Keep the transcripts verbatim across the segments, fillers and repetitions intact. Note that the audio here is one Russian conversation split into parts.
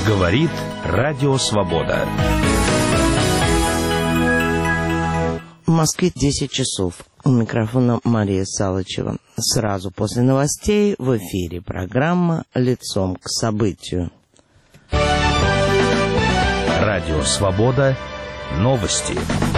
Говорит Радио Свобода. В Москве десять часов. У микрофона Мария Салычева. Сразу после новостей в эфире программа «Лицом к событию». Радио Свобода. Новости.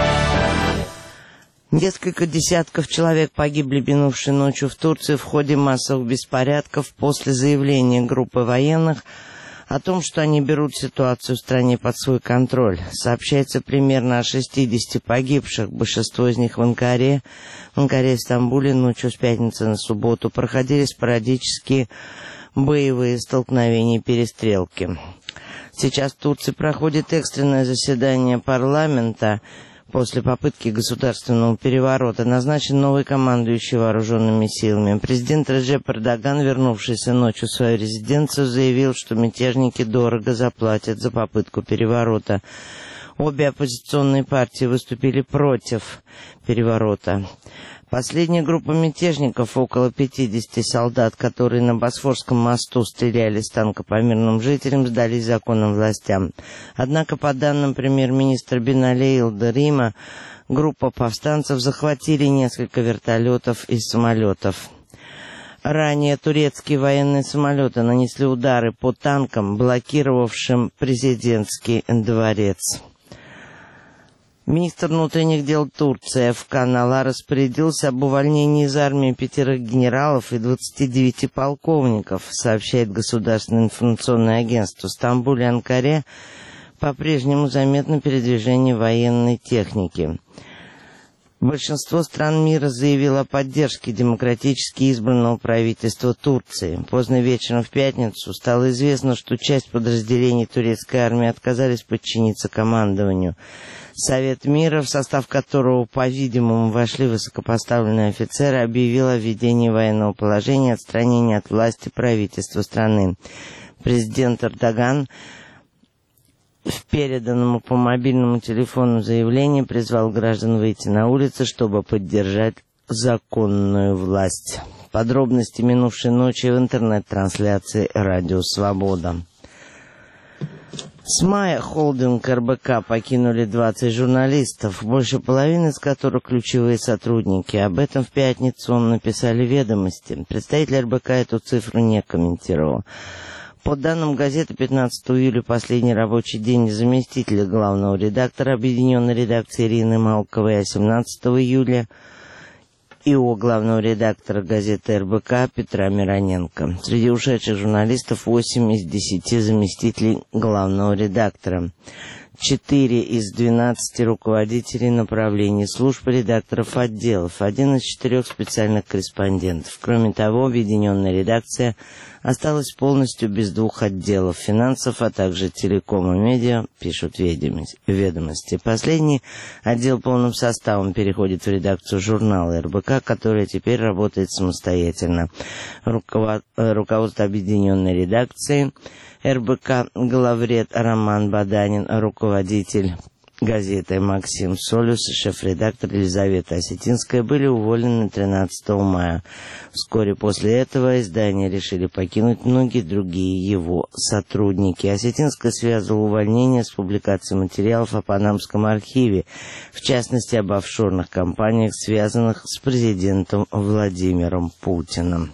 Несколько десятков человек погибли минувшей ночью в Турции в ходе массовых беспорядков после заявления группы военных о том, что они берут ситуацию в стране под свой контроль. Сообщается примерно о шестидесяти погибших, большинство из них в Анкаре. В Анкаре и Стамбуле ночью с пятницы на субботу проходили спорадические боевые столкновения и перестрелки. Сейчас в Турции проходит экстренное заседание парламента. После попытки государственного переворота назначен новый командующий вооруженными силами. Президент Реджеп Эрдоган, вернувшийся ночью в свою резиденцию, заявил, что мятежники дорого заплатят за попытку переворота. Обе оппозиционные партии выступили против переворота. Последняя группа мятежников, около пятидесяти солдат, которые на Босфорском мосту стреляли с танка по мирным жителям, сдались законным властям. Однако, по данным премьер-министра Бинали Йылдырыма, группа повстанцев захватили несколько вертолетов и самолетов. Ранее турецкие военные самолеты нанесли удары по танкам, блокировавшим президентский дворец. Министр внутренних дел Турции Эфкан Ала распорядился об увольнении из армии пятерых генералов и двадцати девяти полковников, сообщает государственное информационное агентство. В Стамбуле и Анкаре по-прежнему заметно передвижение военной техники. Большинство стран мира заявило о поддержке демократически избранного правительства Турции. Поздно вечером в пятницу стало известно, что часть подразделений турецкой армии отказались подчиниться командованию. Совет мира, в состав которого, по-видимому, вошли высокопоставленные офицеры, объявил о введении военного положения и отстранении от власти правительства страны. Президент Эрдоган в переданному по мобильному телефону заявлении призвал граждан выйти на улицы, чтобы поддержать законную власть. Подробности минувшей ночи в интернет-трансляции «Радио Свобода». С мая холдинг эр бэ ка покинули двадцать журналистов, больше половины из которых ключевые сотрудники. Об этом в пятницу написали «Ведомости». Представитель эр бэ ка эту цифру не комментировал. По данным газеты, пятнадцатого июля последний рабочий день заместителя главного редактора объединенной редакции Ирины Малковой, а семнадцатого июля и о главного редактора газеты эр бэ ка Петра Мироненко. Среди ушедших журналистов восемь из десяти заместителей главного редактора, четыре из двенадцати руководителей направлений служб и редакторов отделов, один из четырех специальных корреспондентов. Кроме того, объединенная редакция осталась полностью без двух отделов финансов, а также телеком и медиа, пишут «Ведомости». Последний отдел полным составом переходит в редакцию журнала эр бэ ка, которая теперь работает самостоятельно. Руковод... Руководство объединенной редакции эр бэ ка главред Роман Баданин, руководитель газеты Максим Солюс и шеф-редактор Елизавета Осетинская были уволены тринадцатого мая. Вскоре после этого издание решили покинуть многие другие его сотрудники. Осетинская связывала увольнение с публикацией материалов о Панамском архиве, в частности об офшорных компаниях, связанных с президентом Владимиром Путиным.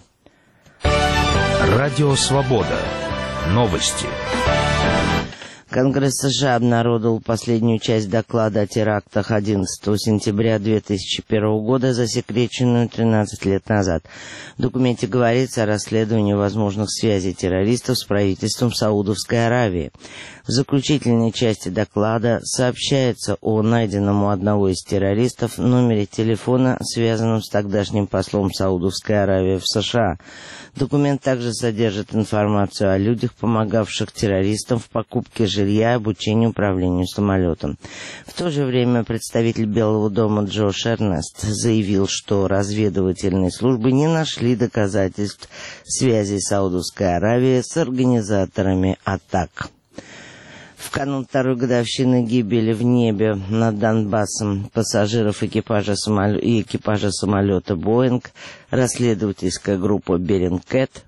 Радио Свобода. Новости. Конгресс США обнародовал последнюю часть доклада о терактах одиннадцатого сентября две тысячи первого года, засекреченную тринадцать лет назад. В документе говорится о расследовании возможных связей террористов с правительством Саудовской Аравии. В заключительной части доклада сообщается о найденном у одного из террористов номере телефона, связанном с тогдашним послом Саудовской Аравии в США. Документ также содержит информацию о людях, помогавших террористам в покупке жилья и обучении управлению самолетом. В то же время представитель Белого дома Джош Эрнест заявил, что разведывательные службы не нашли доказательств связи Саудовской Аравии с организаторами атак. В канун второй годовщины гибели в небе над Донбассом пассажиров экипажа самолета и экипажа самолета «Боинг» расследовательская группа «Берингкэт»